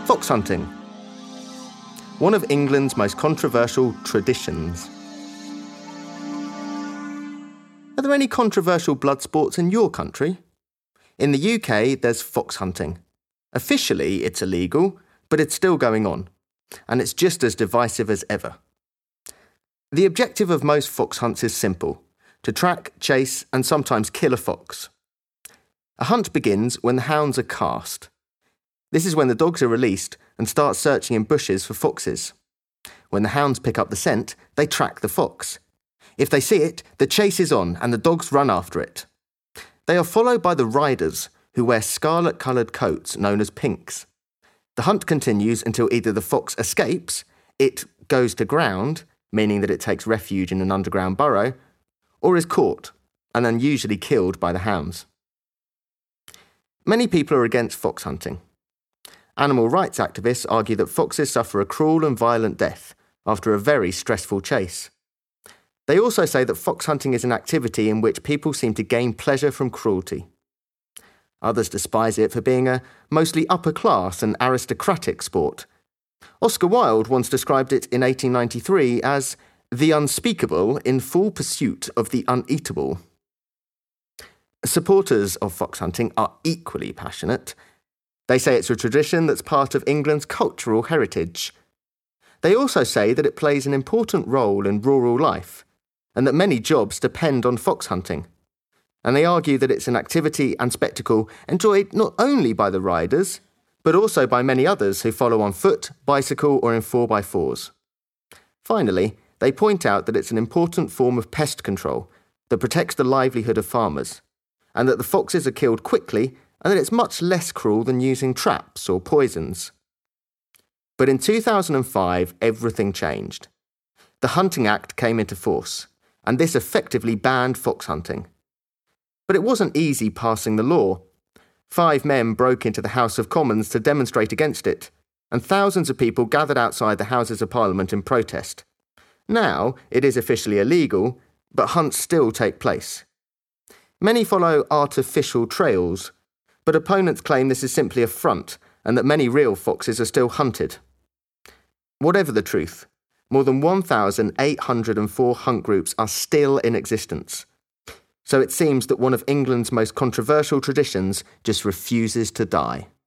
Fox hunting. One of England's most controversial traditions. Are there any controversial blood sports in your country? In the UK, there's fox hunting. Officially, it's illegal, but it's still going on, and it's just as divisive as ever. The objective of most fox hunts is simple: to track, chase, and sometimes kill a fox. A hunt begins when the hounds are cast. This is when the dogs are released and start searching in bushes for foxes. When the hounds pick up the scent, they track the fox. If they see it, the chase is on and the dogs run after it. They are followed by the riders, who wear scarlet-coloured coats known as pinks. The hunt continues until either the fox escapes, it goes to ground, meaning that it takes refuge in an underground burrow, or is caught, and then usually killed by the hounds. Many people are against fox hunting. Animal rights activists argue that foxes suffer a cruel and violent death after a very stressful chase. They also say that fox hunting is an activity in which people seem to gain pleasure from cruelty. Others despise it for being a mostly upper-class and aristocratic sport. Oscar Wilde once described it in 1893 as the unspeakable in full pursuit of the uneatable. Supporters of fox hunting are equally passionate. They say it's a tradition that's part of England's cultural heritage. They also say that it plays an important role in rural life, and that many jobs depend on fox hunting. And they argue that it's an activity and spectacle enjoyed not only by the riders, but also by many others who follow on foot, bicycle, or in 4x4s. Finally, they point out that it's an important form of pest control that protects the livelihood of farmers, and that the foxes are killed quickly, and that it's much less cruel than using traps or poisons. But in 2005, everything changed. The Hunting Act came into force, and this effectively banned fox hunting. But it wasn't easy passing the law. 5 men broke into the House of Commons to demonstrate against it, and thousands of people gathered outside the Houses of Parliament in protest. Now, it is officially illegal, but hunts still take place. Many follow artificial trails, but opponents claim this is simply a front and that many real foxes are still hunted. Whatever the truth, more than 1,804 hunt groups are still in existence. So it seems that one of England's most controversial traditions just refuses to die.